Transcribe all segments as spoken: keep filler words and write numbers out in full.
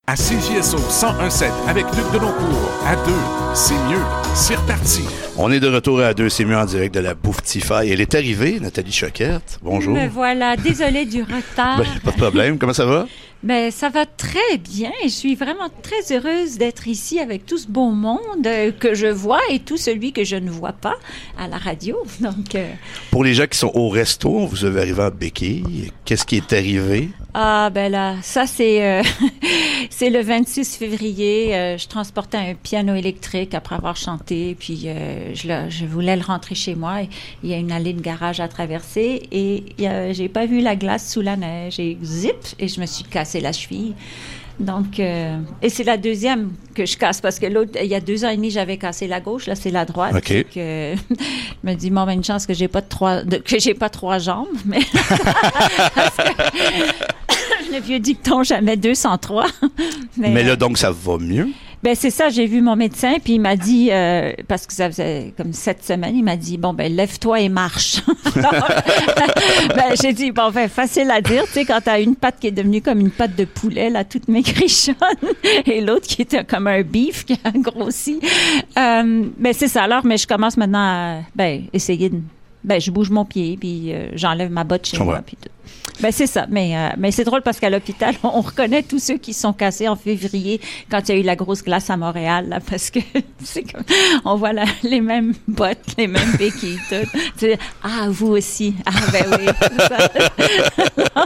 à C J S O cent un sept avec Luc Deloncourt. À deux, c'est mieux. C'est reparti. On est de retour à deux, c'est mieux en direct de la Bouffe-Tifa. Elle est arrivée, Nathalie Choquette. Bonjour. Me voilà, désolée du retard. Ben, pas de problème. Comment ça va? Ben, ça va très bien. Je suis vraiment très heureuse d'être ici avec tout ce beau monde euh, que je vois et tout celui que je ne vois pas à la radio. Donc, euh... Pour les gens qui sont au resto, vous avez arrivé en béquille. Qu'est-ce qui est arrivé? Ah, ben là, ça, c'est, euh, c'est le vingt-six février. Euh, je transportais un piano électrique après avoir chanté, puis euh, je, le, je voulais le rentrer chez moi. Il y a une allée de garage à traverser et euh, j'ai pas vu la glace sous la neige. Et zip, et je me suis cassé la cheville. Donc, euh, et c'est la deuxième que je casse parce que l'autre, il y a deux ans et demi, j'avais cassé la gauche, là, c'est la droite. OK. Donc, euh, je me dis, bon, ben, une chance que j'ai pas de trois, de, que j'ai pas trois jambes, mais. Parce que le vieux dicton, jamais deux sans trois. Mais, Mais là, donc, ça va mieux? Ben c'est ça, j'ai vu mon médecin, puis il m'a dit, euh, parce que ça faisait comme sept semaines, il m'a dit, bon, ben lève-toi et marche. Ben j'ai dit, bon, ben facile à dire, tu sais, quand t'as une patte qui est devenue comme une patte de poulet, là, toute maigrichonne, et l'autre qui était comme un beef qui a grossi. Euh, ben c'est ça, alors, mais je commence maintenant à, ben, essayer de, ben je bouge mon pied, puis euh, j'enlève ma botte chez Je moi, vois. puis tout. Ben c'est ça, mais, euh, mais c'est drôle parce qu'à l'hôpital, on reconnaît tous ceux qui se sont cassés en février quand il y a eu la grosse glace à Montréal, là, parce que c'est comme, on voit la, les mêmes bottes, les mêmes béquilles, tout. Tu sais, ah, vous aussi. Ah, ben oui, c'est ça.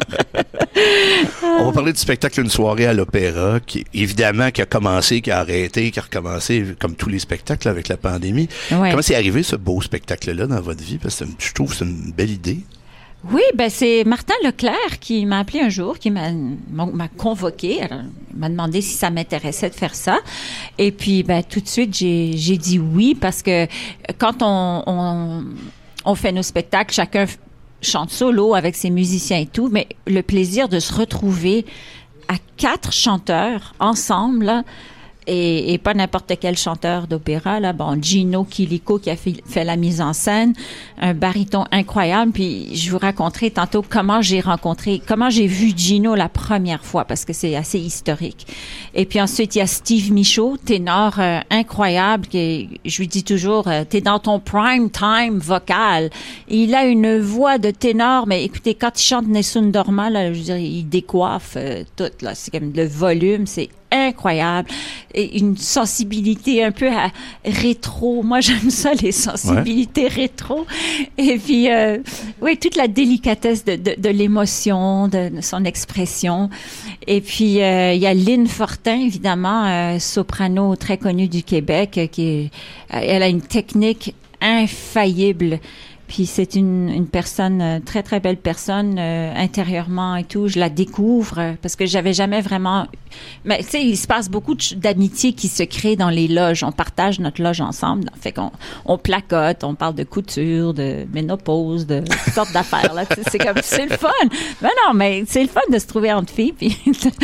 On va parler du spectacle Une soirée à l'opéra, qui, évidemment, qui a commencé, qui a arrêté, qui a recommencé, comme tous les spectacles avec la pandémie. Ouais. Comment c'est arrivé, ce beau spectacle-là, dans votre vie? Parce que je trouve que c'est une belle idée. Oui, ben c'est Martin Leclerc qui m'a appelé un jour, qui m'a, m'a convoqué. Alors, il m'a demandé si ça m'intéressait de faire ça. Et puis, ben tout de suite, j'ai, j'ai dit oui parce que quand on, on, on fait nos spectacles, chacun chante solo avec ses musiciens et tout, mais le plaisir de se retrouver à quatre chanteurs ensemble, là, Et, et pas n'importe quel chanteur d'opéra, là. Bon, Gino Chilico qui a fait, fait la mise en scène, un baryton incroyable. Puis je vous raconterai tantôt comment j'ai rencontré, comment j'ai vu Gino la première fois, parce que c'est assez historique. Et puis ensuite, il y a Steve Michaud, ténor euh, incroyable, qui, je lui dis toujours, euh, t'es dans ton prime time vocal. Et il a une voix de ténor, mais écoutez, quand il chante Nessun Dorma, là, je veux dire, il décoiffe euh, tout, là. C'est comme le volume, c'est incroyable. Et une sensibilité un peu à rétro. Moi, j'aime ça, les sensibilités ouais. rétro. Et puis, euh, oui, toute la délicatesse de, de, de l'émotion, de, de son expression. Et puis, euh, il y a Lynn Fortin, évidemment, euh, soprano très connue du Québec, euh, qui est, euh, elle a une technique infaillible. Puis c'est une, une personne, euh, très, très belle personne, euh, intérieurement et tout. Je la découvre euh, parce que j'avais jamais vraiment... Mais tu sais, il se passe beaucoup de, d'amitié qui se crée dans les loges. On partage notre loge ensemble. Fait qu'on on placote, on parle de couture, de ménopause, de toutes sortes d'affaires. Là. C'est comme, c'est le fun. Ben non, mais c'est le fun de se trouver entre filles. Puis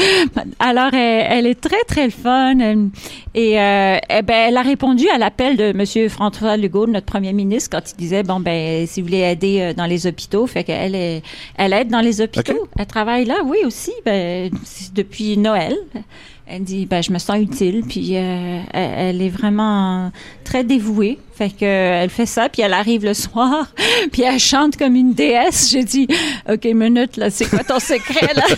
alors, elle, elle est très, très le fun. Et euh, eh ben, elle a répondu à l'appel de M. François Legault, notre premier ministre, quand il disait, bon, ben, si vous voulez aider dans les hôpitaux, fait qu'elle est, elle aide dans les hôpitaux. Okay. Elle travaille là, oui, aussi, ben, depuis Noël. Elle dit, ben, je me sens utile, puis euh, elle, elle est vraiment très dévouée. Fait que euh, elle fait ça, puis elle arrive le soir, puis elle chante comme une déesse. J'ai dit, OK, minute, là, c'est quoi ton secret, là?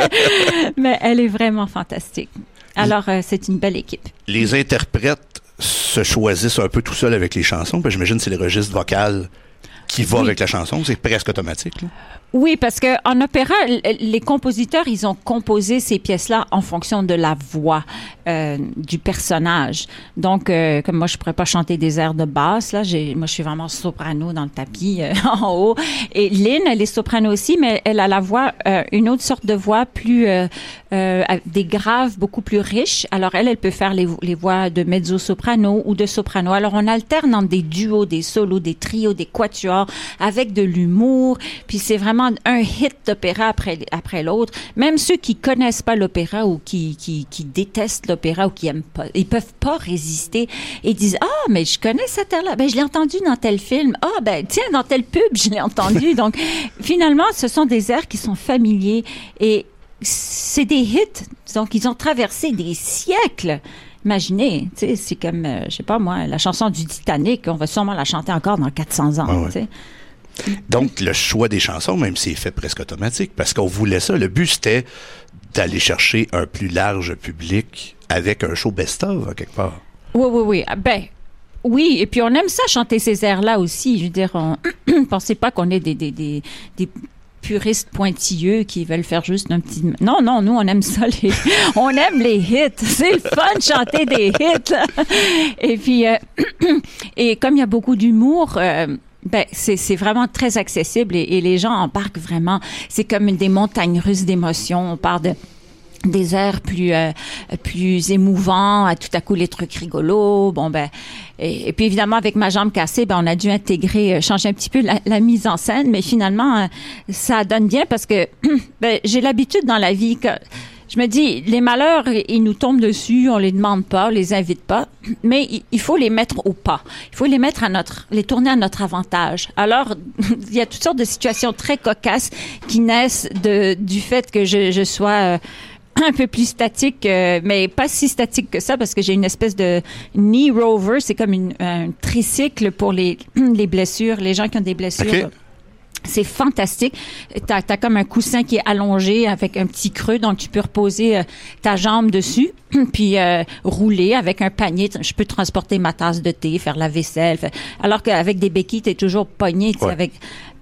Mais elle est vraiment fantastique. Alors, euh, c'est une belle équipe. Les interprètes se choisissent un peu tout seuls avec les chansons, puis j'imagine que c'est les registres vocaux qui vont oui. avec la chanson, c'est presque automatique, là. Oui, parce que en opéra, les compositeurs, ils ont composé ces pièces-là en fonction de la voix euh, du personnage. Donc, euh, comme moi, je pourrais pas chanter des airs de basse, là, j'ai, moi, je suis vraiment soprano dans le tapis euh, en haut. Et Lynn, elle est soprano aussi, mais elle a la voix, euh, une autre sorte de voix plus, euh, euh, des graves beaucoup plus riches. Alors, elle, elle peut faire les, les voix de mezzo-soprano ou de soprano. Alors, on alterne entre des duos, des solos, des trios, des quatuors, avec de l'humour. Puis, c'est vraiment un hit d'opéra après, après l'autre. Même ceux qui connaissent pas l'opéra ou qui, qui, qui détestent l'opéra ou qui aiment pas, ils peuvent pas résister et disent, ah, mais je connais cette air-là. Ben, je l'ai entendu dans tel film. Ah, ben, tiens, dans tel pub, je l'ai entendu. Donc, finalement, ce sont des airs qui sont familiers et c'est des hits. Donc, ils ont traversé des siècles. Imaginez, tu sais, c'est comme, euh, je sais pas moi, la chanson du Titanic, on va sûrement la chanter encore dans quatre cents ans, ah ouais. tu sais. Donc, le choix des chansons, même s'il est fait presque automatique, parce qu'on voulait ça. Le but, c'était d'aller chercher un plus large public avec un show best-of, à quelque part. Oui, oui, oui. Ben, oui, et puis on aime ça, chanter ces airs-là aussi. Je veux dire, on ne pensez pas qu'on est des, des, des, des puristes pointilleux qui veulent faire juste un petit... Non, non, nous, on aime ça. Les... on aime les hits. C'est le fun de chanter des hits. Là. Et puis, euh... et comme il y a beaucoup d'humour... Euh... Ben, c'est, c'est vraiment très accessible et, et les gens embarquent vraiment. C'est comme une des montagnes russes d'émotions. On parle de des airs plus euh, plus émouvants, à tout à coup les trucs rigolos. Bon ben et, et puis évidemment avec ma jambe cassée, ben on a dû intégrer, euh, changer un petit peu la, la mise en scène, mais finalement euh, ça donne bien parce que ben j'ai l'habitude dans la vie que je me dis, les malheurs, ils nous tombent dessus, on les demande pas, on les invite pas, mais il faut les mettre au pas. Il faut les mettre à notre, les tourner à notre avantage. Alors, il y a toutes sortes de situations très cocasses qui naissent de, du fait que je, je sois euh, un peu plus statique, euh, mais pas si statique que ça, parce que j'ai une espèce de knee rover, c'est comme une, un tricycle pour les, les blessures, les gens qui ont des blessures. Okay. C'est fantastique. T'as, t'as comme un coussin qui est allongé avec un petit creux, donc tu peux reposer euh, ta jambe dessus, puis euh, rouler avec un panier. Je peux transporter ma tasse de thé, faire la vaisselle. Faire... Alors qu'avec des béquilles, t'es toujours pogné, tu sais, ouais. avec...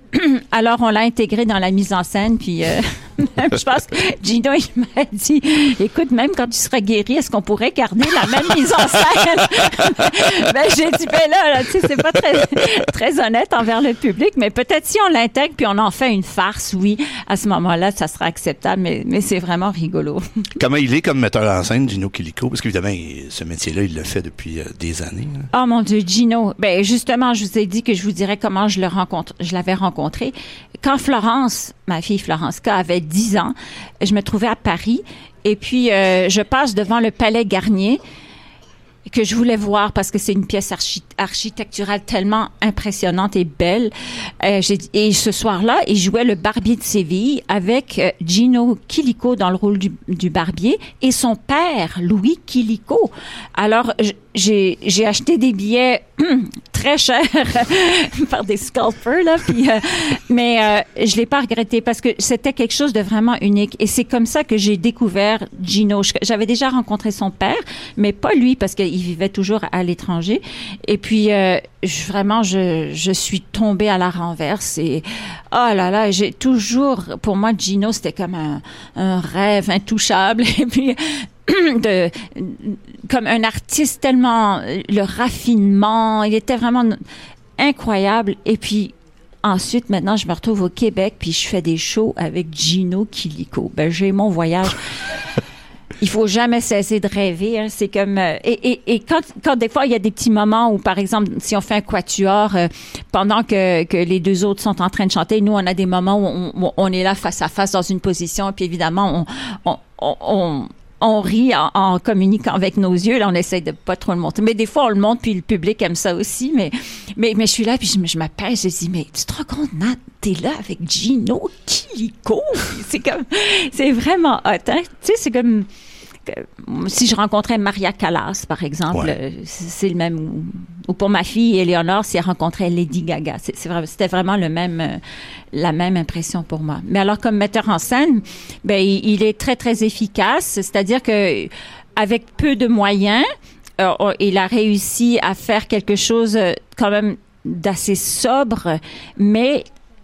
Alors, on l'a intégré dans la mise en scène, puis euh, je pense que Gino, il m'a dit, écoute, même quand tu seras guéri, est-ce qu'on pourrait garder la même mise en scène? Ben, j'ai dit, ben là, là tu sais, c'est pas très, très honnête envers le public, mais peut-être si on l'intègre puis on en fait une farce, oui, à ce moment-là, ça sera acceptable, mais, mais c'est vraiment rigolo. Comment il est comme metteur en scène, Gino Chilico? Parce qu'évidemment, il, ce métier-là, il le fait depuis euh, des années. Là. Oh mon Dieu, Gino. Ben, justement, je vous ai dit que je vous dirais comment je le rencontre, je l'avais rencontré. Quand Florence, ma fille Florence K, avait dix ans, je me trouvais à Paris et puis euh, je passe devant le Palais Garnier que je voulais voir parce que c'est une pièce archi- architecturale tellement impressionnante et belle. Euh, j'ai, et ce soir-là, il jouait le Barbier de Séville avec euh, Gino Chilico dans le rôle du, du Barbier et son père, Louis Chilico. Alors, j'ai, j'ai acheté des billets très chers par des scalpers, là, puis, euh, mais euh, je l'ai pas regretté parce que c'était quelque chose de vraiment unique. Et c'est comme ça que j'ai découvert Gino. J'avais déjà rencontré son père, mais pas lui parce qu'il vivait toujours à l'étranger. Et puis, euh, je, vraiment, je, je suis tombée à la renverse et oh là là, j'ai toujours, pour moi, Gino, c'était comme un, un rêve intouchable. Et puis, de, comme un artiste tellement, le raffinement, il était vraiment incroyable. Et puis, ensuite, maintenant, je me retrouve au Québec, puis je fais des shows avec Gino Chilico. Ben, j'ai mon voyage. Il faut jamais cesser de rêver. Hein. C'est comme euh, et, et, et quand, quand des fois il y a des petits moments où, par exemple, si on fait un quatuor euh, pendant que, que les deux autres sont en train de chanter, nous on a des moments où on, on est là face à face dans une position, puis évidemment on on, on, on on rit en, en communiquant avec nos yeux. Là, on essaie de pas trop le montrer. Mais des fois, on le montre, puis le public aime ça aussi. Mais, mais, mais je suis là, puis je, je m'appelle, je dis, mais tu te rends compte, Nat, t'es là avec Gino Chilico. C'est comme, c'est vraiment hot, hein? Tu sais, c'est comme, si je rencontrais Maria Callas, par exemple, ouais. c'est le même. Ou, ou pour ma fille Éléonore, si elle rencontrait Lady Gaga, c'est, c'est, c'était vraiment le même, la même impression pour moi. Mais alors, comme metteur en scène, ben il, il est très très efficace. C'est-à-dire que avec peu de moyens, euh, il a réussi à faire quelque chose quand même d'assez sobre, mais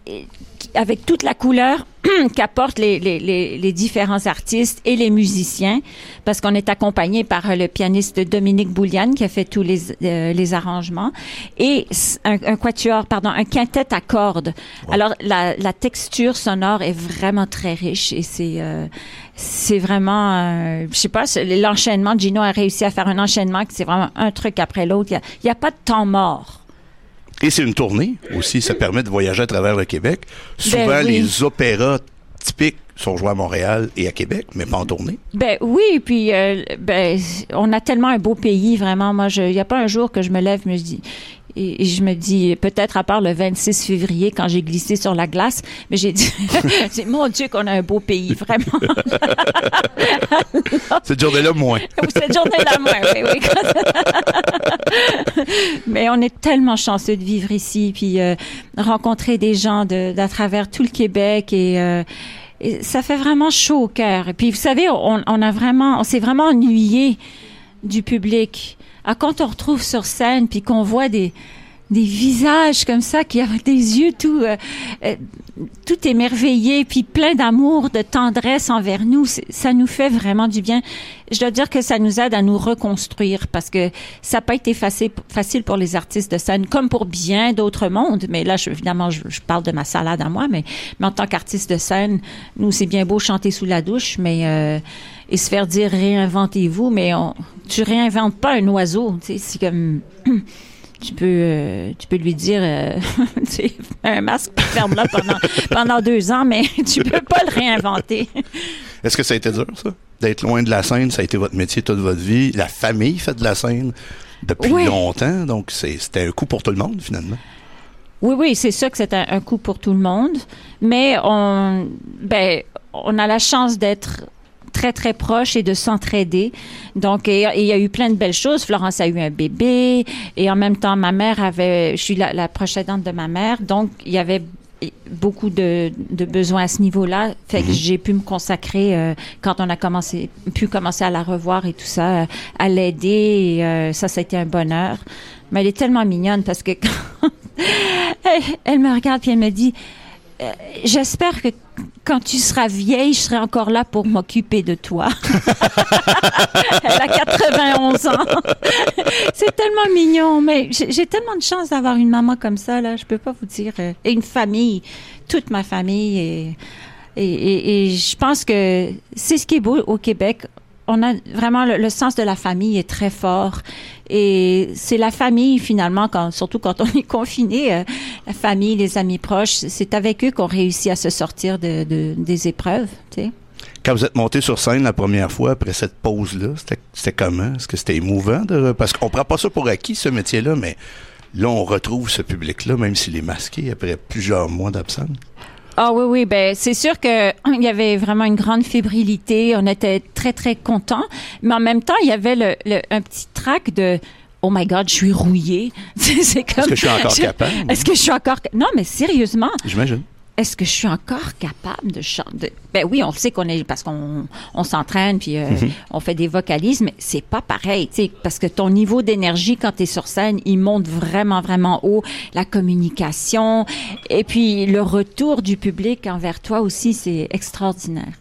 avec toute la couleur qu'apportent les, les, les, les différents artistes et les musiciens, parce qu'on est accompagné par le pianiste Dominique Bouliane qui a fait tous les, euh, les arrangements, et un, un quatuor, pardon, un quintet à cordes. Wow. Alors, la, la texture sonore est vraiment très riche et c'est, euh, c'est vraiment, euh, je sais pas, l'enchaînement, Gino a réussi à faire un enchaînement qui c'est vraiment un truc après l'autre. Il n'y a, a pas de temps mort. Et c'est une tournée aussi, ça permet de voyager à travers le Québec. Souvent, ben oui. les opéras typiques sont joués à Montréal et à Québec, mais pas en tournée. Ben oui, puis euh, ben on a tellement un beau pays, vraiment. Moi, il n'y a pas un jour que je me lève, je me dis, Et, et je me dis, peut-être à part le vingt-six février, quand j'ai glissé sur la glace, mais j'ai dit, c'est mon Dieu qu'on a un beau pays, vraiment. Cette journée-là, moins. Cette journée-là, moins, oui, oui. Mais on est tellement chanceux de vivre ici, puis euh, rencontrer des gens de, d'à travers tout le Québec et... Euh, Et ça fait vraiment chaud au cœur. Et puis, vous savez, on, on a vraiment, on s'est vraiment ennuyé du public. Ah, quand on retrouve sur scène, puis qu'on voit des, des visages comme ça, qui ont des yeux tout, euh, euh, tout émerveillés, puis plein d'amour, de tendresse envers nous, ça nous fait vraiment du bien. Je dois dire que ça nous aide à nous reconstruire, parce que ça n'a pas été facile, facile pour les artistes de scène, comme pour bien d'autres mondes. Mais là, je, évidemment, je, je parle de ma salade à moi, mais, mais en tant qu'artiste de scène, nous, c'est bien beau chanter sous la douche, mais euh, et se faire dire réinventez-vous, mais on, tu réinventes pas un oiseau, tu sais, c'est comme tu peux euh, tu peux lui dire euh, tu sais, un masque, ferme-le pendant pendant deux ans, mais tu peux pas le réinventer. Est-ce que ça a été dur, ça? D'être loin de la scène, ça a été votre métier toute votre vie. La famille fait de la scène depuis oui. longtemps, donc c'est, c'était un coup pour tout le monde, finalement. Oui, oui, c'est ça que c'est un, un coup pour tout le monde, mais on, ben, on a la chance d'être très, très proches et de s'entraider. Donc, il y a eu plein de belles choses. Florence a eu un bébé et en même temps, ma mère avait... Je suis la, la proche aidante de ma mère, donc il y avait beaucoup de, de besoins à ce niveau-là. Fait que mm-hmm. j'ai pu me consacrer, euh, quand on a commencé, pu commencer à la revoir et tout ça, à l'aider. Et, euh, ça, ça a été un bonheur. Mais elle est tellement mignonne parce que quand elle, elle me regarde puis elle me dit... Euh, j'espère que quand tu seras vieille, je serai encore là pour m'occuper de toi. Elle a quatre-vingt-onze ans. C'est tellement mignon, mais j'ai, j'ai tellement de chance d'avoir une maman comme ça, là, je peux pas vous dire. Euh, et une famille, toute ma famille. Et, et, et, et je pense que c'est ce qui est beau au Québec. On a vraiment le, le sens de la famille est très fort et c'est la famille finalement, quand, surtout quand on est confiné, euh, la famille, les amis proches, c'est avec eux qu'on réussit à se sortir de, de, des épreuves, tu sais. Quand vous êtes monté sur scène la première fois après cette pause-là, c'était, c'était comment? Est-ce que c'était émouvant? De, parce qu'on prend pas ça pour acquis, ce métier-là, mais là, on retrouve ce public-là, même s'il est masqué après plusieurs mois d'absence. Ah oui, oui, ben c'est sûr que il y avait vraiment une grande fébrilité. On était très, très contents. Mais en même temps, il y avait le, le, un petit trac de « Oh my God, je suis rouillée. » C'est comme... Est-ce que je suis encore je, capable? Est-ce que je suis encore... Non, mais sérieusement. J'imagine. Est-ce que je suis encore capable de chanter? Ben oui, on le sait qu'on est, parce qu'on on s'entraîne puis euh, mm-hmm. on fait des vocalises, mais c'est pas pareil, tu sais, parce que ton niveau d'énergie quand t'es sur scène, il monte vraiment, vraiment haut. La communication et puis le retour du public envers toi aussi, c'est extraordinaire.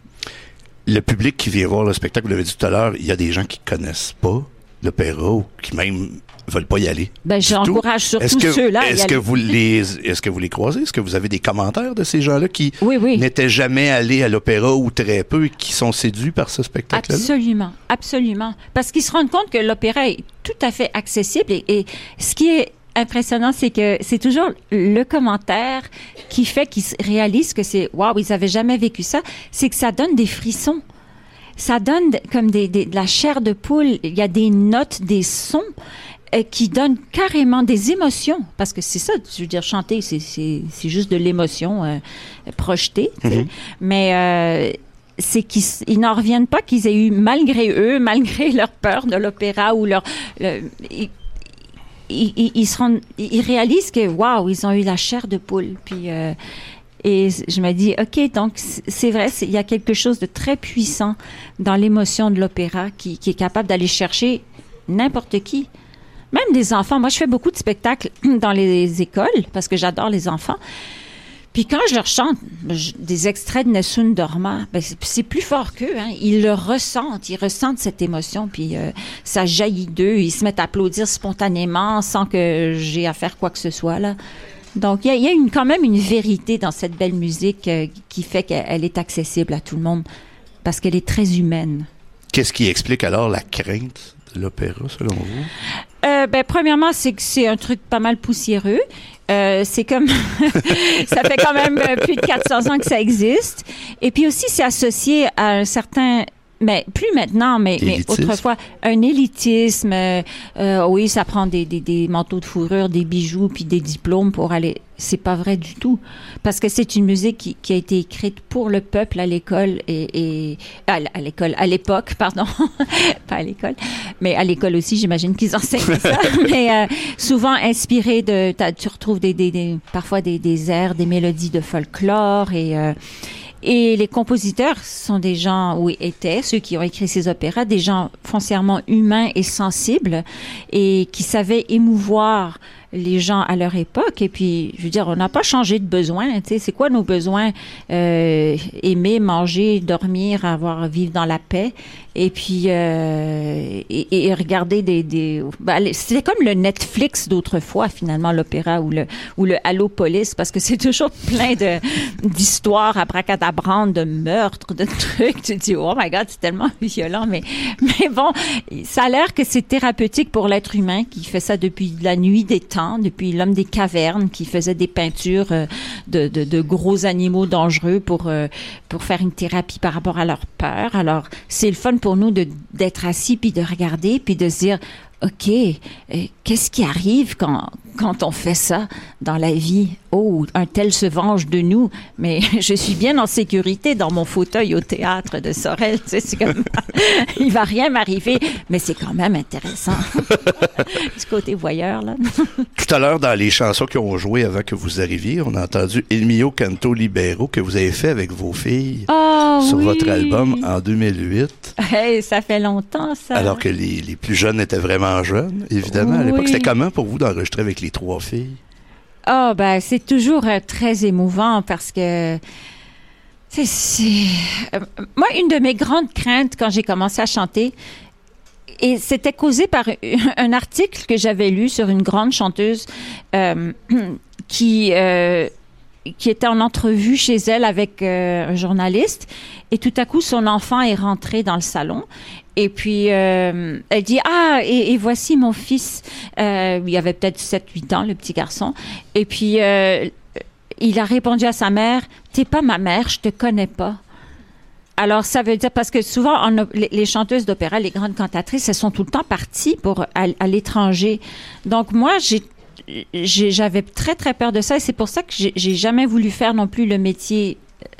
Le public qui vient voir le spectacle, vous l'avez dit tout à l'heure, il y a des gens qui connaissent pas l'opéra ou qui même veulent pas y aller. Ben, j'encourage surtout est-ce que, ceux-là à y est-ce aller. que vous les, est-ce que vous les croisez? Est-ce que vous avez des commentaires de ces gens-là qui oui, oui. n'étaient jamais allés à l'opéra ou très peu et qui sont séduits par ce spectacle-là? Absolument, absolument. Parce qu'ils se rendent compte que l'opéra est tout à fait accessible et, et ce qui est impressionnant, c'est que c'est toujours le commentaire qui fait qu'ils réalisent que c'est « Wow, ils avaient jamais vécu ça », c'est que ça donne des frissons. Ça donne comme des, des, de la chair de poule. Il y a des notes, des sons euh, qui donnent carrément des émotions. Parce que c'est ça, je veux dire, chanter, c'est, c'est, c'est juste de l'émotion euh, projetée. Mm-hmm. Mais euh, c'est qu'ils ils n'en reviennent pas qu'ils aient eu, malgré eux, malgré leur peur de l'opéra ou leur... Le, ils, ils, ils, se rendent, ils réalisent que, waouh, ils ont eu la chair de poule. Puis... Euh, Et je me dis, OK, donc c'est vrai, il y a quelque chose de très puissant dans l'émotion de l'opéra qui, qui est capable d'aller chercher n'importe qui. Même des enfants. Moi, je fais beaucoup de spectacles dans les écoles parce que j'adore les enfants. Puis quand je leur chante je, des extraits de Nessun Dorma, ben c'est, c'est plus fort qu'eux. Hein. Ils le ressentent, ils ressentent cette émotion, puis euh, ça jaillit d'eux. Ils se mettent à applaudir spontanément sans que j'ai à faire quoi que ce soit, là. Donc, il y a, y a une, quand même une vérité dans cette belle musique euh, qui fait qu'elle est accessible à tout le monde parce qu'elle est très humaine. Qu'est-ce qui explique alors la crainte de l'opéra, selon vous? Euh, ben, premièrement, c'est que c'est un truc pas mal poussiéreux. Euh, c'est comme... ça fait quand même plus de quatre cents ans que ça existe. Et puis aussi, c'est associé à un certain Mais plus maintenant, mais, mais autrefois, un élitisme. Euh, euh, oui, ça prend des, des, des manteaux de fourrure, des bijoux, puis des diplômes pour aller. C'est pas vrai du tout, parce que c'est une musique qui, qui a été écrite pour le peuple à l'école et, et à, à l'école, à l'époque, pardon, pas à l'école, mais à l'école aussi, j'imagine qu'ils enseignent ça. Mais euh, souvent inspiré de, tu retrouves des, des, des parfois des, des airs, des mélodies de folklore et euh, Et les compositeurs sont des gens, ou étaient, ceux qui ont écrit ces opéras, des gens foncièrement humains et sensibles et qui savaient émouvoir les gens à leur époque. Et puis, je veux dire, on n'a pas changé de besoin. Tu sais, c'est quoi nos besoins? Euh, aimer, manger, dormir, avoir, vivre dans la paix. Et puis, euh, et, et regarder des... des ben, c'était comme le Netflix d'autrefois, finalement, l'opéra ou le, ou le Allopolis, parce que c'est toujours plein de, d'histoires abracadabrantes, de meurtres, de trucs. Tu te dis, oh my God, c'est tellement violent. Mais, mais bon, ça a l'air que c'est thérapeutique pour l'être humain qui fait ça depuis la nuit des temps, depuis l'homme des cavernes qui faisait des peintures de, de, de gros animaux dangereux pour, pour faire une thérapie par rapport à leur peur. Alors, c'est le fun pour nous de, d'être assis puis de regarder puis de se dire, OK, euh, qu'est-ce qui arrive quand, quand on fait ça dans la vie? Oh, un tel se venge de nous, mais je suis bien en sécurité dans mon fauteuil au théâtre de Sorel. Tu sais, c'est comme, il va rien m'arriver, mais c'est quand même intéressant. Du côté voyeur, là. Tout à l'heure, dans les chansons qui ont joué avant que vous arriviez, on a entendu Il mio canto libero que vous avez fait avec vos filles oh, sur oui. votre album en deux mille huit. Hey, ça fait longtemps, ça. Alors que les, les plus jeunes étaient vraiment jeunes, évidemment. Oui. À l'époque, c'était comment pour vous d'enregistrer avec les trois filles? Ah, oh, ben, c'est toujours euh, très émouvant parce que c'est, c'est... Euh, moi, une de mes grandes craintes quand j'ai commencé à chanter, et c'était causé par un article que j'avais lu sur une grande chanteuse euh, qui... Euh, qui était en entrevue chez elle avec euh, un journaliste, et tout à coup, son enfant est rentré dans le salon, et puis euh, elle dit « Ah, et, et voici mon fils. Euh, » Il avait peut-être sept huit ans, le petit garçon, et puis euh, il a répondu à sa mère « T'es pas ma mère, je te connais pas. » Alors, ça veut dire, parce que souvent, on, les, les chanteuses d'opéra, les grandes cantatrices, elles sont tout le temps parties pour, à, à l'étranger. Donc, moi, j'ai J'ai, j'avais très, très peur de ça et c'est pour ça que j'ai, j'ai jamais voulu faire non plus le métier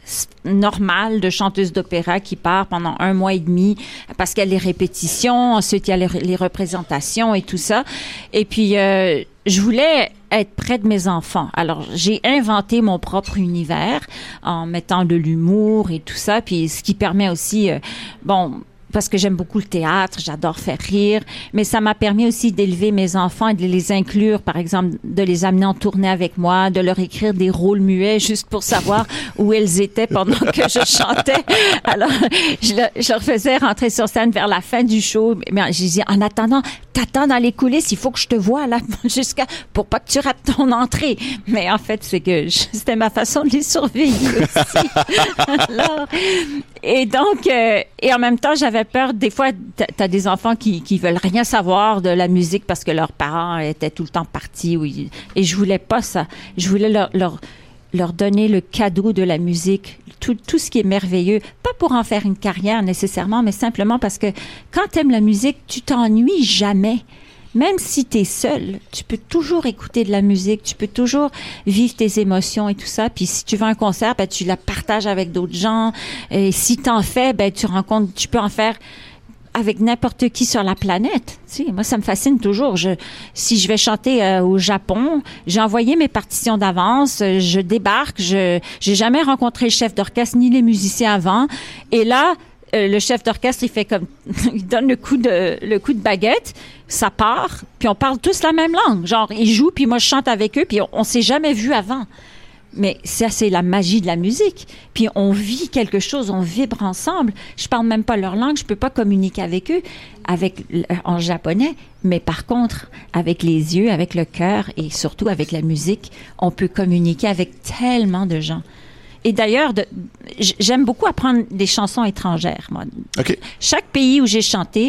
normal de chanteuse d'opéra qui part pendant un mois et demi parce qu'il y a les répétitions, ensuite il y a les, les représentations et tout ça. Et puis, euh, je voulais être près de mes enfants. Alors, j'ai inventé mon propre univers en mettant de l'humour et tout ça, puis ce qui permet aussi, euh, bon... parce que j'aime beaucoup le théâtre, j'adore faire rire, mais ça m'a permis aussi d'élever mes enfants et de les inclure, par exemple, de les amener en tournée avec moi, de leur écrire des rôles muets juste pour savoir où elles étaient pendant que je chantais. Alors, je, le, je leur faisais rentrer sur scène vers la fin du show, mais je disais, en attendant, t'attends dans les coulisses, il faut que je te voie là, jusqu'à, pour pas que tu rates ton entrée. Mais en fait, c'est que je, c'était ma façon de les surveiller aussi. Alors, et donc, euh, et en même temps, j'avais peur, des fois, t'as des enfants qui, qui veulent rien savoir de la musique parce que leurs parents étaient tout le temps partis. Oui, et je voulais pas ça. Je voulais leur, leur, leur donner le cadeau de la musique, tout, tout ce qui est merveilleux. Pas pour en faire une carrière nécessairement, mais simplement parce que quand t'aimes la musique, tu t'ennuies jamais. Même si tu es seul, tu peux toujours écouter de la musique, tu peux toujours vivre tes émotions et tout ça. Puis si tu veux un concert, ben, tu la partages avec d'autres gens. Et si tu en fais, ben, tu rencontres, tu peux en faire avec n'importe qui sur la planète. Tu sais, moi, ça me fascine toujours. Je, si je vais chanter euh, au Japon, j'ai envoyé mes partitions d'avance, je débarque, je j'ai jamais rencontré le chef d'orchestre ni les musiciens avant. Et là, Euh, le chef d'orchestre, il fait comme, il donne le coup de, le coup de baguette, ça part, puis on parle tous la même langue. Genre, ils jouent, puis moi, je chante avec eux, puis on, on s'est jamais vu avant. Mais ça, c'est la magie de la musique. Puis on vit quelque chose, on vibre ensemble. Je parle même pas leur langue, je peux pas communiquer avec eux, avec, en japonais. Mais par contre, avec les yeux, avec le cœur, et surtout avec la musique, on peut communiquer avec tellement de gens. Et d'ailleurs, de, j'aime beaucoup apprendre des chansons étrangères, moi. Okay. Chaque pays où j'ai chanté,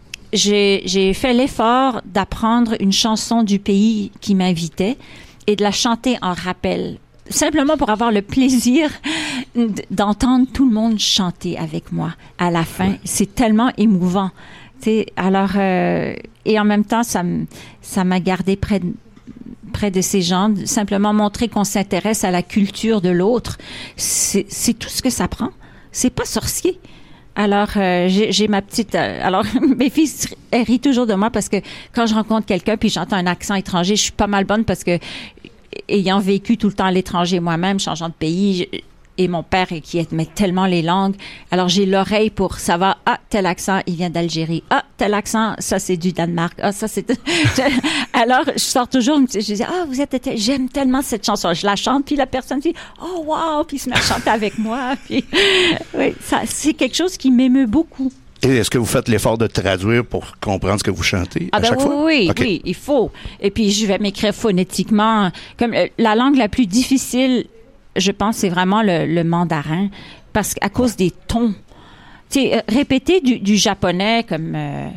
j'ai, j'ai fait l'effort d'apprendre une chanson du pays qui m'invitait et de la chanter en rappel. simplement pour avoir le plaisir d'entendre tout le monde chanter avec moi à la fin. Ouais. C'est tellement émouvant. T'sais, alors, euh, et en même temps, ça, m- ça m'a gardé près de, près de ces gens. Simplement montrer qu'on s'intéresse à la culture de l'autre. C'est, c'est tout ce que ça prend. C'est pas sorcier. Alors, euh, j'ai, j'ai ma petite... Euh, alors, mes filles, elles rient toujours de moi parce que quand je rencontre quelqu'un puis j'entends un accent étranger, je suis pas mal bonne parce que, ayant vécu tout le temps à l'étranger moi-même, changeant de pays, je, et mon père qui aimait tellement les langues, alors j'ai l'oreille pour savoir, ah, tel accent, il vient d'Algérie. Ah, tel accent, ça, c'est du Danemark. Ah, ça, c'est... alors, je sors toujours, je dis, ah, vous êtes... J'aime tellement cette chanson. Je la chante, puis la personne dit, oh, wow, puis il se met à chanter avec moi. Puis, oui, ça, c'est quelque chose qui m'émeut beaucoup. Et est-ce que vous faites l'effort de traduire pour comprendre ce que vous chantez ah à ben chaque oui, fois? Oui, okay. oui, il faut. Et puis, je vais m'écrire phonétiquement. Comme euh, la langue la plus difficile, je pense, c'est vraiment le, le mandarin, parce qu'à cause des tons. Tu sais, euh, répéter du, du japonais comme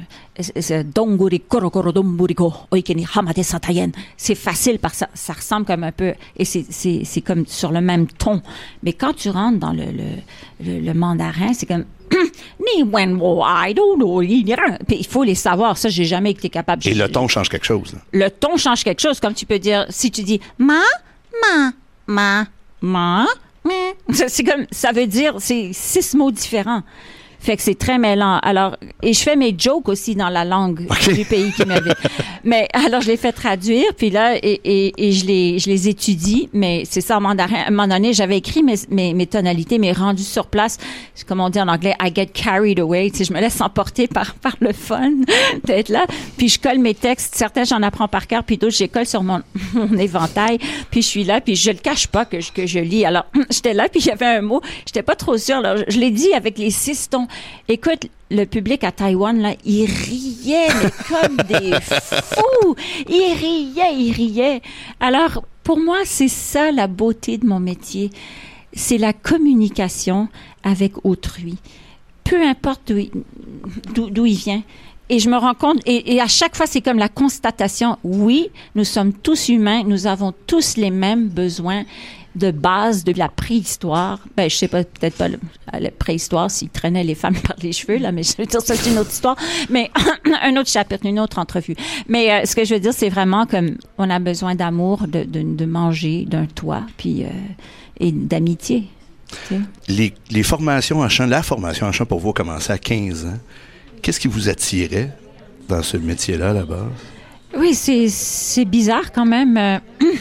Donguri korokoro domburiko oikeni hamade satayen, c'est facile parce que ça, ça ressemble comme un peu, et c'est, c'est, c'est comme sur le même ton. Mais quand tu rentres dans le, le, le, le mandarin, c'est comme Ni wen wo I don't know. Puis il faut les savoir. Ça, j'ai jamais été capable. Et le ton change quelque chose. Là. Le ton change quelque chose. Comme tu peux dire, si tu dis ma, ma, ma, ma, ma. C'est comme, ça veut dire, c'est six mots différents. Fait que c'est très mêlant. Alors, et je fais mes jokes aussi dans la langue okay. du pays qui m'avait. Mais alors, je les fais traduire, puis là, et, et, et je les, je les étudie. Mais c'est ça en mandarin. À un moment donné, j'avais écrit mes, mes, mes tonalités, mais rendu sur place, comme on dit en anglais, I get carried away. Tu sais, je me laisse emporter par, par le fun d'être là. Puis je colle mes textes. Certains, j'en apprends par cœur, puis d'autres, je les colle sur mon, mon éventail. Puis je suis là, puis je le cache pas que je, que je lis. Alors, j'étais là, puis il y avait un mot. J'étais pas trop sûre. Alors, je l'ai dit avec les six tons. Écoute, le public à Taïwan, là, il riait, mais comme des fous. Il riait, il riait. Alors, pour moi, c'est ça la beauté de mon métier. C'est la communication avec autrui. Peu importe d'où il, d'où, d'où il vient. Et je me rends compte, et, et à chaque fois, c'est comme la constatation, oui, nous sommes tous humains, nous avons tous les mêmes besoins de base de la préhistoire. Ben, je sais pas, peut-être pas le, la préhistoire s'ils traînaient les femmes par les cheveux, là, mais je veux dire, ça, c'est une autre histoire. Mais un autre chapitre, une autre entrevue. Mais euh, ce que je veux dire, c'est vraiment comme on a besoin d'amour, de, de, de manger, d'un toit, puis euh, et d'amitié. Tu sais. Les, les formations en chant, la formation en chant pour vous a commencé à quinze ans. Qu'est-ce qui vous attirait dans ce métier-là, à la base? Oui, c'est, c'est bizarre quand même. Euh,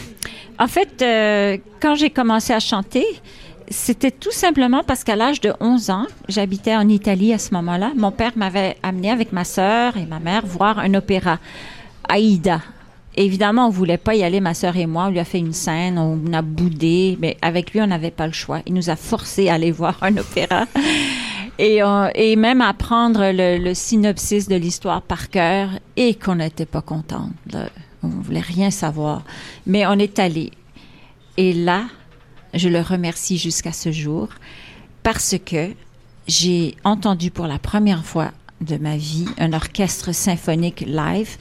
En fait, euh, quand j'ai commencé à chanter, c'était tout simplement parce qu'à l'âge de onze ans, j'habitais en Italie à ce moment-là. Mon père m'avait amené avec ma sœur et ma mère voir un opéra, Aïda. Évidemment, on ne voulait pas y aller, ma sœur et moi. On lui a fait une scène, on a boudé, mais avec lui, on n'avait pas le choix. Il nous a forcés à aller voir un opéra. Et, on, et même apprendre le, le synopsis de l'histoire par cœur, et qu'on n'était pas contente. Là. On ne voulait rien savoir. Mais on est allé. Et là, je le remercie jusqu'à ce jour parce que j'ai entendu pour la première fois de ma vie un orchestre symphonique live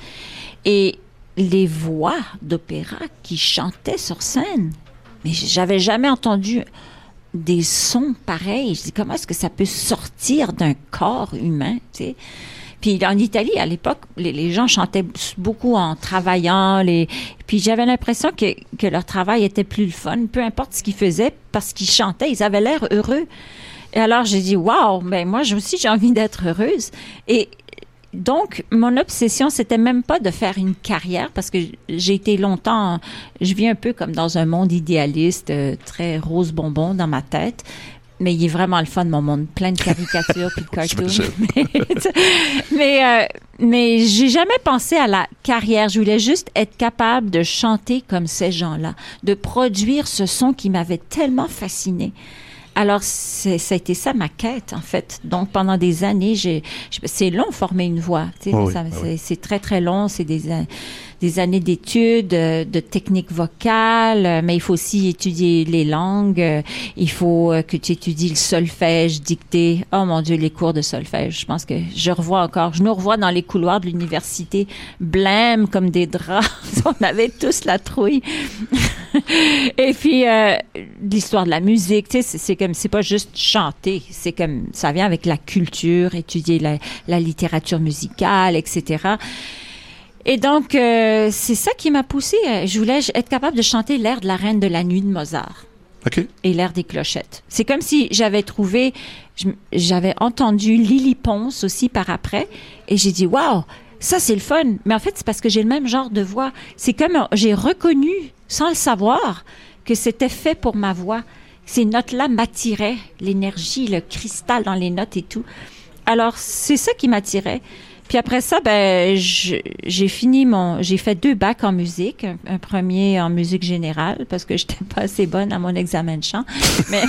et les voix d'opéra qui chantaient sur scène. Mais j'avais jamais entendu des sons pareils. Je dis, comment est-ce que ça peut sortir d'un corps humain, tu sais? Puis en Italie, à l'époque, les, les gens chantaient beaucoup en travaillant. Les... Puis j'avais l'impression que, que leur travail était plus le fun, peu importe ce qu'ils faisaient, parce qu'ils chantaient, ils avaient l'air heureux. Et alors j'ai dit, waouh, ben moi aussi j'ai envie d'être heureuse. Et donc mon obsession, c'était même pas de faire une carrière, parce que j'ai été longtemps, je vis un peu comme dans un monde idéaliste, euh, très rose bonbon dans ma tête. Mais il est vraiment le fun, mon monde, plein de caricatures puis de cartoons. mais mais, euh, mais j'ai jamais pensé à la carrière. Je voulais juste être capable de chanter comme ces gens-là, de produire ce son qui m'avait tellement fascinée. Alors, c'est, ça a été ça ma quête, en fait. Donc, pendant des années, j'ai, c'est long former une voix. Tu sais, oui, ça, oui. c'est, c'est très, très long. C'est des, des années d'études, de technique vocale, mais il faut aussi étudier les langues. Il faut que tu étudies le solfège, dictée. Oh mon Dieu, les cours de solfège. Je pense que je revois encore, je nous revois dans les couloirs de l'université, blêmes comme des draps. On avait tous la trouille. Et puis, euh, l'histoire de la musique, tu sais, c'est, c'est comme, c'est pas juste chanter, c'est comme, ça vient avec la culture, étudier la, la littérature musicale, et cetera. Et donc, euh, c'est ça qui m'a poussée. Je voulais être capable de chanter l'air de la Reine de la Nuit de Mozart. OK. Et l'air des clochettes. C'est comme si j'avais trouvé, j'avais entendu Lily Pons aussi par après, et j'ai dit, waouh, ça c'est le fun. Mais en fait, c'est parce que j'ai le même genre de voix. C'est comme, j'ai reconnu, sans le savoir, que c'était fait pour ma voix. Ces notes-là m'attiraient, l'énergie, le cristal dans les notes et tout. Alors, c'est ça qui m'attirait. Puis après ça, ben, je, j'ai fini mon, j'ai fait deux bacs en musique, un, un premier en musique générale parce que j'étais pas assez bonne à mon examen de chant. Mais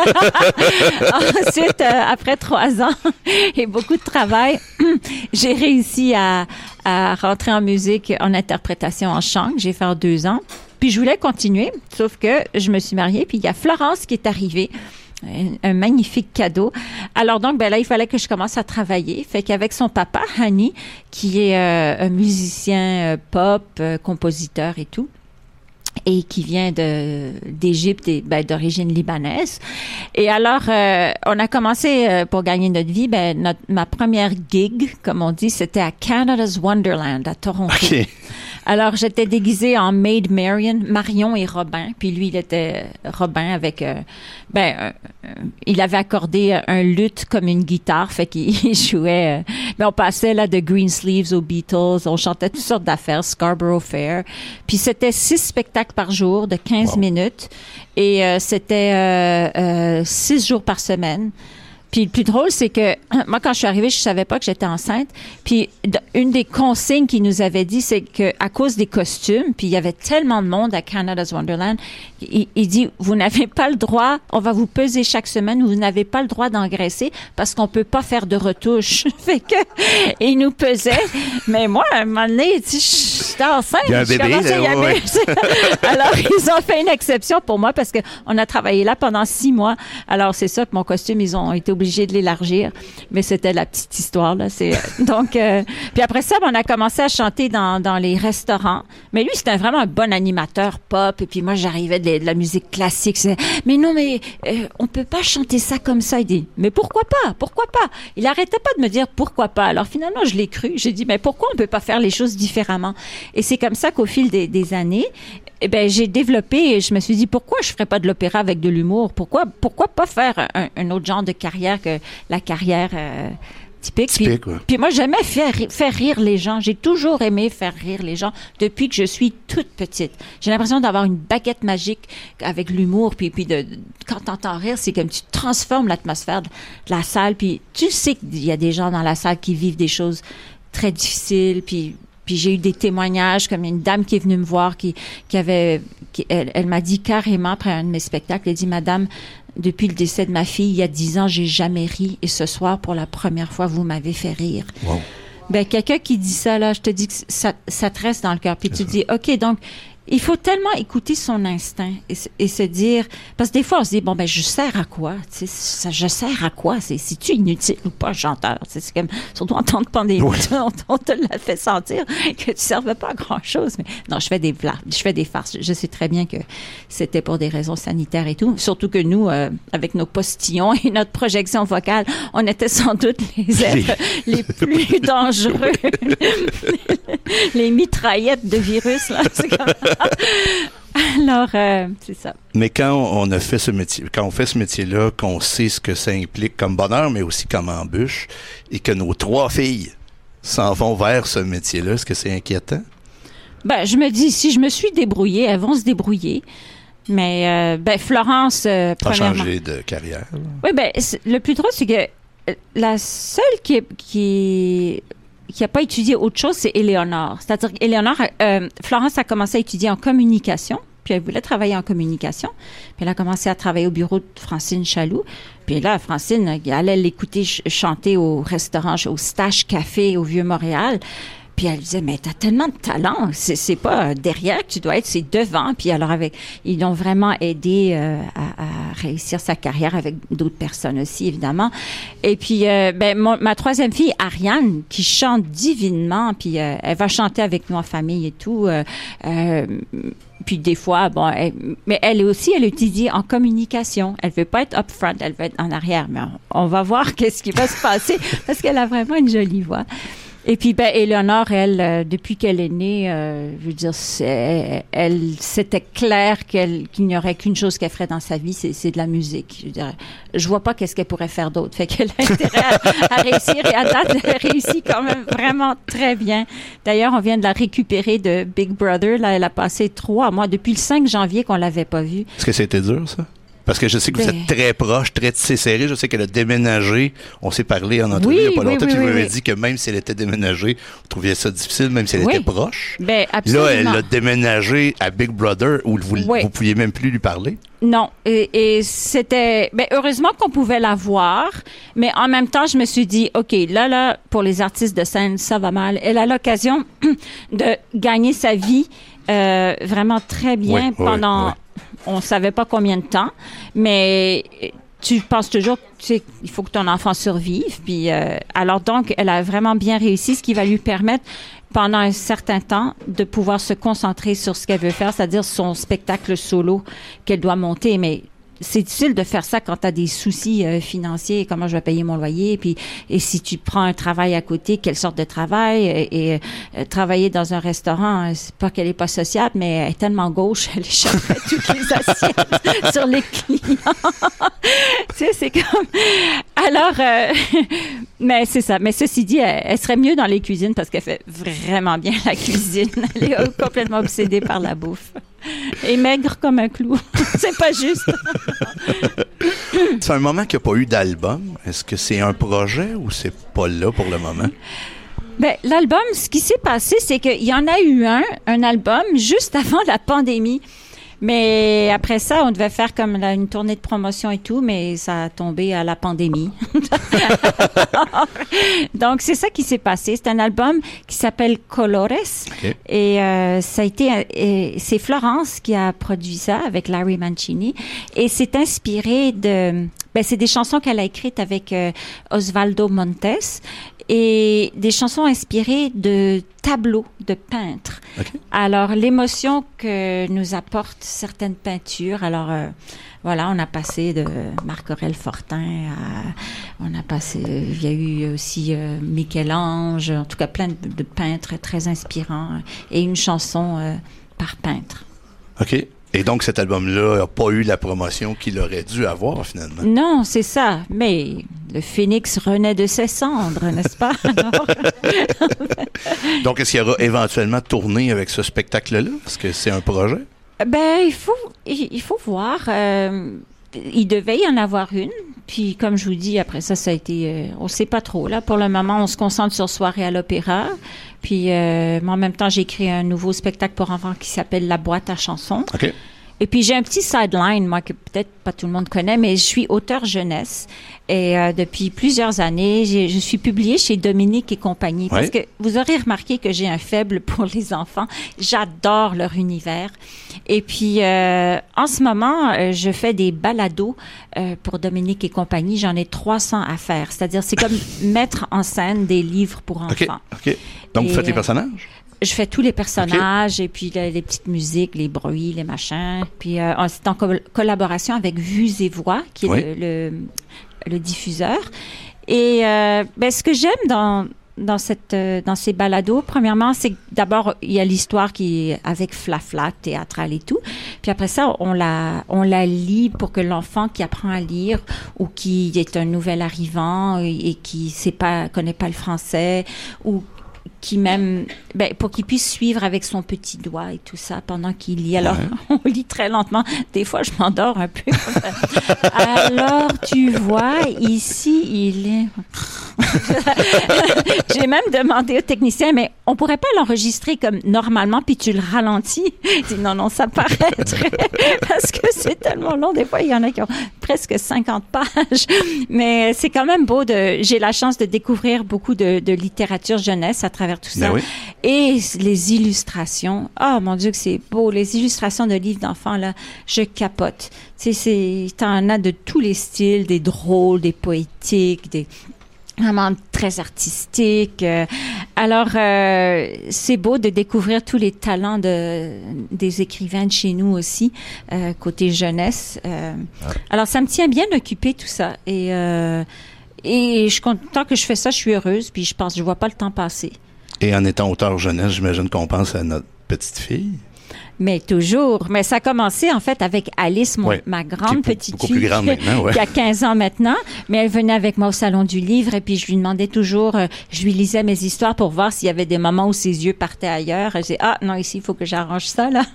ensuite, euh, après trois ans et beaucoup de travail, j'ai réussi à, à rentrer en musique, en interprétation en chant que j'ai fait en deux ans. Puis je voulais continuer, sauf que je me suis mariée. Puis il y a Florence qui est arrivée. Un, un magnifique cadeau. Alors donc, ben là, il fallait que je commence à travailler. Fait qu'avec son papa, Hani, qui est euh, un musicien euh, pop, euh, compositeur et tout, et qui vient de d'Égypte et ben, d'origine libanaise. Et alors, euh, on a commencé euh, pour gagner notre vie. Ben notre, ma première gig, comme on dit, c'était à Canada's Wonderland à Toronto. Okay. Alors, j'étais déguisée en Maid Marian, Marion et Robin. Puis lui, il était Robin avec... Euh, ben, euh, il avait accordé un luth comme une guitare, fait qu'il jouait... Euh, ben, on passait là de Greensleeves aux Beatles, on chantait toutes sortes d'affaires, Scarborough Fair. Puis c'était six spectacles par jour de quinze wow. minutes. Et euh, c'était euh, euh, six jours par semaine. Puis le plus drôle, c'est que moi, quand je suis arrivée, je savais pas que j'étais enceinte. Puis une des consignes qu'il nous avait dit, c'est que à cause des costumes, puis il y avait tellement de monde à Canada's Wonderland, il, il dit, vous n'avez pas le droit, on va vous peser chaque semaine, vous n'avez pas le droit d'engraisser parce qu'on peut pas faire de retouches. Fait que, et il nous pesait. Mais moi, à un moment donné, j'étais enceinte. Il y a un bébé, là, à ouais. Alors, ils ont fait une exception pour moi parce que on a travaillé là pendant six mois. Alors, c'est ça que mon costume, ils ont été obligés de l'élargir, mais c'était la petite histoire là. C'est donc euh, puis après ça, on a commencé à chanter dans dans les restaurants. Mais lui, c'était vraiment un bon animateur pop. Et puis moi, j'arrivais de, de la musique classique. C'est, mais non, mais euh, on peut pas chanter ça comme ça. Il dit, mais pourquoi pas, pourquoi pas. Il arrêtait pas de me dire pourquoi pas. Alors finalement, je l'ai cru. J'ai dit, mais pourquoi on peut pas faire les choses différemment. Et c'est comme ça qu'au fil des, des années, eh ben j'ai développé et je me suis dit pourquoi je ferais pas de l'opéra avec de l'humour, pourquoi pourquoi pas faire un, un autre genre de carrière que la carrière euh, typique. Typique, puis, ouais. puis moi j'aimais faire faire rire les gens, j'ai toujours aimé faire rire les gens depuis que je suis toute petite. J'ai l'impression d'avoir une baguette magique avec l'humour, puis puis de, de quand t'entends rire, c'est comme tu transformes l'atmosphère de, de la salle, puis tu sais qu'il y a des gens dans la salle qui vivent des choses très difficiles, puis Puis j'ai eu des témoignages, comme une dame qui est venue me voir, qui, qui avait, qui, elle, elle m'a dit carrément après un de mes spectacles, elle dit, Madame, depuis le décès de ma fille, il y a dix ans, j'ai jamais ri, et ce soir, pour la première fois, vous m'avez fait rire. Wow. Ben, quelqu'un qui dit ça, là, je te dis que ça, ça te reste dans le cœur. Puis tu te dis, OK, donc, il faut tellement écouter son instinct et, et se dire, parce que des fois on se dit bon ben je sers à quoi, tu sais, ça, je sers à quoi, c'est si tu inutile ou pas chanteur, c'est, c'est comme surtout en temps de pandémie, oui. on, on te l'a fait sentir que tu servais pas à grand chose, mais non je fais des je fais des farces, je sais très bien que c'était pour des raisons sanitaires et tout, surtout que nous euh, avec nos postillons et notre projection vocale, on était sans doute les êtres les plus dangereux, les mitraillettes de virus là, c'est comme alors, euh, c'est ça. Mais quand on a fait ce métier, quand on fait ce métier-là, qu'on sait ce que ça implique comme bonheur, mais aussi comme embûche, et que nos trois filles s'en vont vers ce métier-là, est-ce que c'est inquiétant? Ben, je me dis, si je me suis débrouillée, elles vont se débrouiller. Mais, euh, ben, Florence, euh, premièrement... changé de carrière. Là. Oui, ben, le plus drôle, c'est que la seule qui est... Qui qui n'a pas étudié autre chose, c'est Éléonore. C'est-à-dire qu'Éléonore, euh, Florence a commencé à étudier en communication, puis elle voulait travailler en communication. Puis elle a commencé à travailler au bureau de Francine Chaloux. Puis là, Francine, elle allait l'écouter ch- chanter au restaurant, au Stache Café au Vieux-Montréal. Puis elle disait, mais t'as tellement de talent, c'est, c'est pas derrière que tu dois être, c'est devant. Puis alors, avec, ils l'ont vraiment aidé euh, à, à réussir sa carrière avec d'autres personnes aussi, évidemment. Et puis, euh, ben, mon, ma troisième fille, Ariane, qui chante divinement, puis euh, elle va chanter avec nous en famille et tout. Euh, euh, Puis des fois, bon, elle, mais elle aussi, elle étudie en communication. Elle veut pas être up front, elle veut être en arrière. Mais on, on va voir qu'est-ce qui va se passer parce qu'elle a vraiment une jolie voix. Et puis, ben, Éléonore, elle, euh, depuis qu'elle est née, euh, je veux dire, c'est, elle, c'était clair qu'elle, qu'il n'y aurait qu'une chose qu'elle ferait dans sa vie, c'est, c'est de la musique. Je veux dire, je vois pas qu'est-ce qu'elle pourrait faire d'autre. Fait qu'elle a intérêt à, à réussir et à date, elle réussit quand même vraiment très bien. D'ailleurs, on vient de la récupérer de Big Brother. Là, elle a passé trois mois, depuis le cinq janvier qu'on l'avait pas vue. Est-ce que c'était dur, ça? Parce que je sais que vous Ben... êtes très proches, très tissés serrés. Je sais qu'elle a déménagé. On s'est parlé en entrevue oui, il n'y a pas oui, longtemps. Oui, puis oui, vous m'avez oui. dit que même si elle était déménagée, vous trouviez ça difficile, même si elle oui. était proche. Ben, absolument. Là, elle a déménagé à Big Brother où vous ne oui. pouviez même plus lui parler. Non, et, et c'était... Ben, heureusement qu'on pouvait la voir, mais en même temps, je me suis dit, OK, là, là, pour les artistes de scène, ça va mal. Elle a l'occasion de gagner sa vie euh, vraiment très bien oui, pendant... Oui, oui. On savait pas combien de temps, mais tu penses toujours qu'il faut que ton enfant survive. Puis, euh, alors donc, elle a vraiment bien réussi, ce qui va lui permettre, pendant un certain temps, de pouvoir se concentrer sur ce qu'elle veut faire, c'est-à-dire son spectacle solo qu'elle doit monter. Mais c'est difficile de faire ça quand tu as des soucis euh, financiers, comment je vais payer mon loyer, et puis et si tu prends un travail à côté, quelle sorte de travail, et, et euh, travailler dans un restaurant, c'est pas qu'elle est pas sociable, mais elle est tellement gauche, elle échapperait toutes les assiettes sur les clients. Tu sais, c'est comme... Alors, euh, mais c'est ça. Mais ceci dit, elle, elle serait mieux dans les cuisines parce qu'elle fait vraiment bien la cuisine. Elle est complètement obsédée par la bouffe. Et maigre comme un clou. C'est pas juste. C'est un moment qu'il n'y a pas eu d'album. Est-ce que c'est un projet ou c'est pas là pour le moment? Ben, l'album, ce qui s'est passé, c'est qu'il y en a eu un, un album, juste avant la pandémie. Mais après ça, on devait faire comme là, une tournée de promotion et tout, mais ça a tombé à la pandémie. Donc, c'est ça qui s'est passé. C'est un album qui s'appelle Colores. Okay. Et euh, ça a été... Et c'est Florence qui a produit ça avec Larry Mancini. Et c'est inspiré de... Ben, c'est des chansons qu'elle a écrites avec euh, Osvaldo Montes et des chansons inspirées de tableaux de peintres. Okay. Alors, l'émotion que nous apportent certaines peintures, alors euh, voilà, on a passé de Marc-Aurèle Fortin à... On a passé... Il y a eu aussi euh, Michel-Ange, en tout cas plein de, de peintres très inspirants et une chanson euh, par peintre. OK. Et donc, cet album-là n'a pas eu la promotion qu'il aurait dû avoir, finalement. Non, c'est ça. Mais le phénix renaît de ses cendres, n'est-ce pas? Alors... Donc, est-ce qu'il y aura éventuellement tourné avec ce spectacle-là? Est-ce que c'est un projet? Ben, il faut, il faut voir. Euh, il devait y en avoir une. Puis, comme je vous dis, après ça, ça a été... Euh, on ne sait pas trop. Là, pour le moment, on se concentre sur Soirée à l'Opéra. Puis, euh, mais en même temps, j'ai écrit un nouveau spectacle pour enfants qui s'appelle La boîte à chansons. OK. Et puis, j'ai un petit sideline, moi, que peut-être pas tout le monde connaît, mais je suis auteure jeunesse. Et euh, depuis plusieurs années, j'ai, je suis publiée chez Dominique et compagnie. Parce oui. que vous aurez remarqué que j'ai un faible pour les enfants. J'adore leur univers. Et puis, euh, en ce moment, euh, je fais des balados euh, pour Dominique et compagnie. J'en ai trois cents à faire. C'est-à-dire, c'est comme mettre en scène des livres pour enfants. OK. OK. Donc, et, vous faites les personnages? Je fais tous les personnages, okay. Et puis les, les petites musiques, les bruits, les machins. Puis euh, c'est en co- collaboration avec Vues et Voix, qui est oui. le, le, le diffuseur. Et euh, ben, ce que j'aime dans, dans, cette, euh, dans ces balados, premièrement, c'est que d'abord, il y a l'histoire qui est avec Fla-Fla, théâtrale et tout. Puis après ça, on la, on la lit pour que l'enfant qui apprend à lire ou qui est un nouvel arrivant et, et qui sait pas, connaît pas le français ou qui même, ben, pour qu'il puisse suivre avec son petit doigt et tout ça pendant qu'il lit. Alors, ouais. On lit très lentement. Des fois, je m'endors un peu. Alors, tu vois, ici, il est... J'ai même demandé au technicien, mais on pourrait pas l'enregistrer comme normalement, puis tu le ralentis. Il dit non, non, ça paraîtrait parce que c'est tellement long. Des fois, il y en a qui ont presque cinquante pages. Mais c'est quand même beau de, j'ai la chance de découvrir beaucoup de, de littérature jeunesse à travers tout ça. Ben oui. Et les illustrations. Oh mon Dieu que c'est beau. Les illustrations de livres d'enfants, là, je capote. Tu sais, c'est, t'en as de tous les styles, des drôles, des poétiques, des vraiment très artistiques. Euh, alors, euh, c'est beau de découvrir tous les talents de, des écrivains de chez nous aussi, euh, côté jeunesse. Euh, ah. Alors, ça me tient bien occupé tout ça. Et, euh, et je, tant que je fais ça, je suis heureuse, puis je pense, je vois pas le temps passer. Et en étant auteur jeunesse, j'imagine qu'on pense à notre petite fille. Mais toujours. Mais ça a commencé, en fait, avec Alice, mon, ouais, ma grande petite beaucoup fille, plus grande maintenant, ouais. qui a quinze ans maintenant. Mais elle venait avec moi au Salon du Livre et puis je lui demandais toujours, euh, je lui lisais mes histoires pour voir s'il y avait des moments où ses yeux partaient ailleurs. Je disais, ah non, ici, il faut que j'arrange ça, là.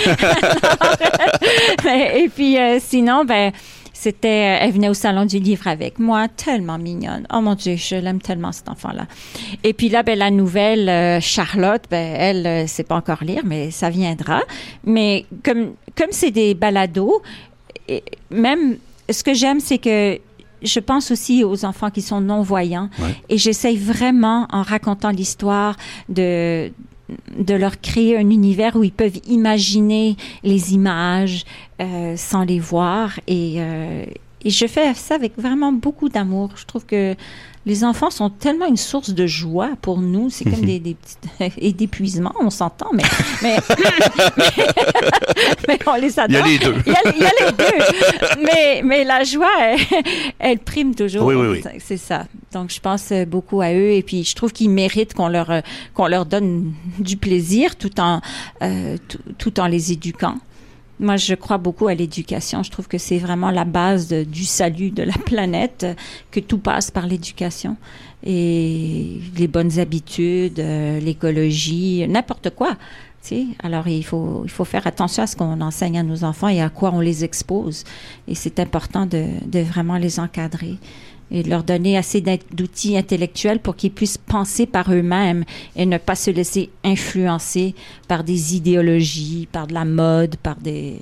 Alors, et puis, euh, sinon, ben... C'était, elle venait au Salon du Livre avec moi, tellement mignonne. Oh mon Dieu, je l'aime tellement, cet enfant-là. Et puis là, ben, la nouvelle, euh, Charlotte, ben, elle, euh, sait pas encore lire, mais ça viendra. Mais comme, comme c'est des balados, et même, ce que j'aime, c'est que je pense aussi aux enfants qui sont non-voyants. Ouais. Et j'essaye vraiment, en racontant l'histoire, de, de leur créer un univers où ils peuvent imaginer les images euh, sans les voir. Et, euh, et je fais ça avec vraiment beaucoup d'amour. Je trouve que les enfants sont tellement une source de joie pour nous. C'est comme des, des petites... et d'épuisement, on s'entend, mais... Mais, mais, mais on les adore. Il y a les deux. Il y a, il y a les deux. Mais, mais la joie, elle, elle prime toujours. Oui, oui, oui. C'est ça. Donc, je pense beaucoup à eux. Et puis, je trouve qu'ils méritent qu'on leur, qu'on leur donne du plaisir tout en, euh, tout, tout en les éduquant. Moi, je crois beaucoup à l'éducation. Je trouve que c'est vraiment la base de, du salut de la planète, que tout passe par l'éducation. Et les bonnes habitudes, euh, l'écologie, n'importe quoi. Tu sais? Alors, il faut, il faut faire attention à ce qu'on enseigne à nos enfants et à quoi on les expose. Et c'est important de, de vraiment les encadrer et de leur donner assez d'outils intellectuels pour qu'ils puissent penser par eux-mêmes et ne pas se laisser influencer par des idéologies, par de la mode, par des...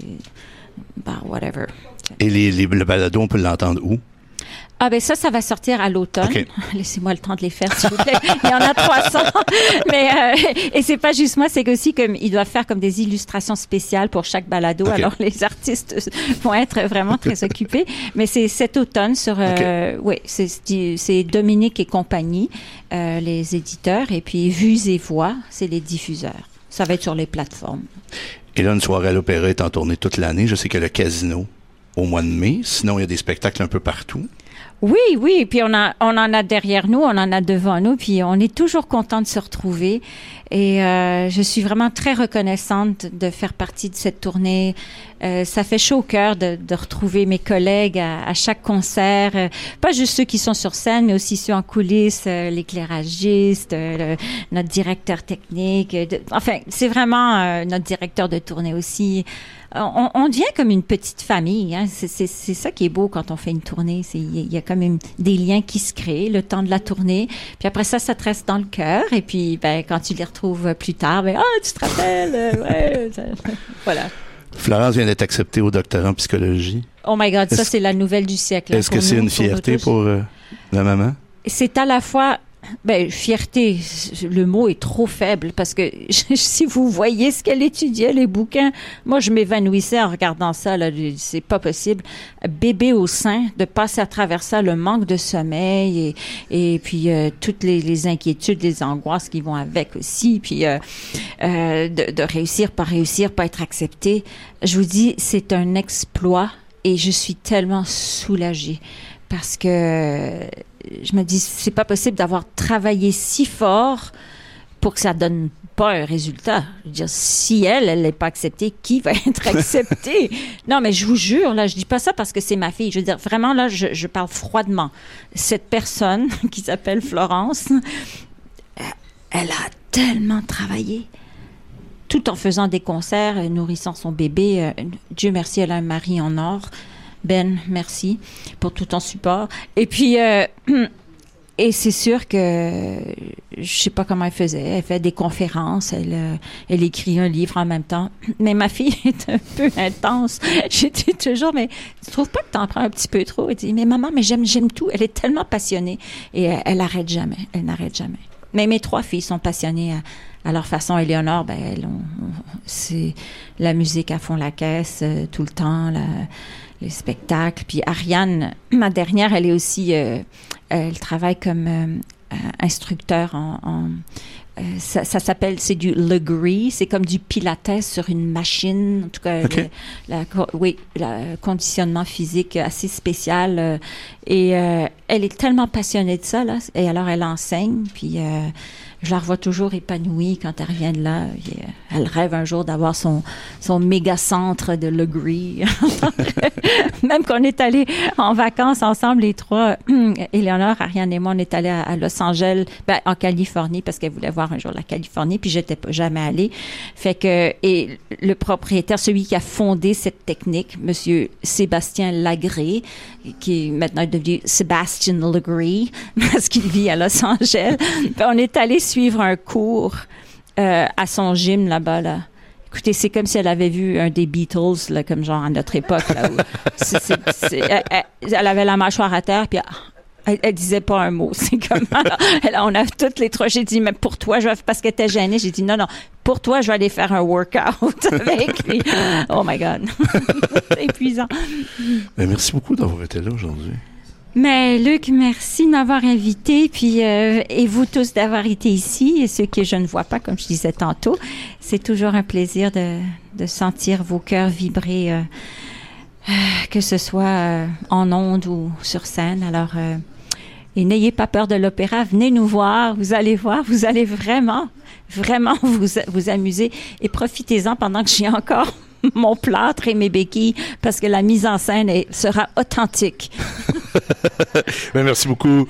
par whatever. Et les, les, le balado, on peut l'entendre où? Ah ben ça, ça va sortir à l'automne. Okay. Laissez-moi le temps de les faire, s'il vous plaît. Il y en a trois cents. Mais, euh, et c'est pas juste moi, c'est aussi comme, ils doivent faire comme des illustrations spéciales pour chaque balado. Okay. Alors, les artistes vont être vraiment très occupés. Mais c'est cet automne sur, euh, okay. oui, c'est, c'est Dominique et compagnie, euh, les éditeurs. Et puis, Vues et Voix, c'est les diffuseurs. Ça va être sur les plateformes. Et là, une soirée à l'Opéra est en tournée toute l'année. Je sais qu'il y a le Casino au mois de mai. Sinon, il y a des spectacles un peu partout. Oui, oui, puis on a, on en a derrière nous, on en a devant nous, puis on est toujours content de se retrouver. Et euh, je suis vraiment très reconnaissante de faire partie de cette tournée. Euh, ça fait chaud au cœur de, de retrouver mes collègues à, à chaque concert, euh, pas juste ceux qui sont sur scène, mais aussi ceux en coulisses, euh, l'éclairagiste, euh, le, notre directeur technique. De, enfin, c'est vraiment euh, notre directeur de tournée aussi. On, on devient comme une petite famille. Hein. C'est, c'est, c'est ça qui est beau quand on fait une tournée. Il y a comme une, des liens qui se créent le temps de la tournée. Puis après ça, ça te reste dans le cœur. Et puis, ben, quand tu les retrouves plus tard, ben, ah, oh, tu te rappelles. Euh, ouais, ça, voilà. Florence vient d'être acceptée au doctorat en psychologie. Oh my God, ça, c'est la nouvelle du siècle. Est-ce que c'est une fierté pour, pour euh, la maman? C'est à la fois... Ben, fierté, le mot est trop faible parce que si vous voyez ce qu'elle étudiait, les bouquins, moi, je m'évanouissais en regardant ça, là, c'est pas possible. Bébé au sein, de passer à travers ça, le manque de sommeil et, et puis euh, toutes les, les inquiétudes, les angoisses qui vont avec aussi, puis euh, euh, de, de réussir, pas réussir, pas être accepté. Je vous dis, c'est un exploit et je suis tellement soulagée parce que je me dis, c'est pas possible d'avoir travaillé si fort pour que ça donne pas un résultat. Je veux dire, si elle, elle n'est pas acceptée, qui va être accepté? Non, mais je vous jure, là, je dis pas ça parce que c'est ma fille. Je veux dire, vraiment, là, je, je parle froidement. Cette personne qui s'appelle Florence, elle a tellement travaillé. Tout en faisant des concerts, nourrissant son bébé. Dieu merci, elle a un mari en or. Ben, merci pour tout ton support. Et puis, euh, et c'est sûr que je sais pas comment elle faisait. Elle fait des conférences, elle, euh, elle écrit un livre en même temps. Mais ma fille est un peu intense. J'ai dit toujours, mais tu trouves pas que t'en prends un petit peu trop? Elle dit, mais maman, mais j'aime, j'aime tout. Elle est tellement passionnée et elle, elle arrête jamais. Elle n'arrête jamais. Mais mes trois filles sont passionnées à, à leur façon. Éléonore, ben, elles ont, c'est la musique à fond la caisse euh, tout le temps, la, les spectacles. Puis Ariane, ma dernière, elle est aussi, euh, elle travaille comme euh, instructeur en, en euh, ça, ça s'appelle, c'est du Legree, c'est comme du pilates sur une machine, en tout cas, okay. le, la, oui, le conditionnement physique assez spécial. Euh, et euh, elle est tellement passionnée de ça, là, et alors elle enseigne, puis euh, je la revois toujours épanouie quand elle revient de là. Et, euh, elle rêve un jour d'avoir son, son méga centre de Legree. Même qu'on est allés en vacances ensemble, les trois, Éléonore, Ariane et moi, on est allés à, à Los Angeles, ben, en Californie, parce qu'elle voulait voir un jour la Californie, puis j'étais pas jamais allée. Fait que, et le propriétaire, celui qui a fondé cette technique, Monsieur Sébastien Lagré, qui est maintenant devenu Sebastian Legree, parce qu'il vit à Los Angeles. Puis on est allé suivre un cours euh, à son gym là-bas, là. Écoutez, c'est comme si elle avait vu un des Beatles, là, comme genre à notre époque, là, où c'est, c'est, c'est, elle, elle avait la mâchoire à terre, puis elle, elle disait pas un mot. C'est comme, alors, elle, on a toutes les trois, j'ai dit, mais pour toi, je vais, parce qu'elle était gênée, j'ai dit, non, non, pour toi, je vais aller faire un workout avec lui. Oh my God. C'est épuisant. Ben, merci beaucoup d'avoir été là aujourd'hui. Mais Luc, merci de m'avoir invité, puis euh, et vous tous d'avoir été ici, et ceux que je ne vois pas, comme je disais tantôt. C'est toujours un plaisir de, de sentir vos cœurs vibrer, euh, euh, que ce soit euh, en ondes ou sur scène. Alors, euh, et n'ayez pas peur de l'opéra, venez nous voir, vous allez voir, vous allez vraiment, vraiment vous, vous amuser, et profitez-en pendant que j'ai encore mon plâtre et mes béquilles, parce que la mise en scène est, sera authentique. Ben, merci beaucoup.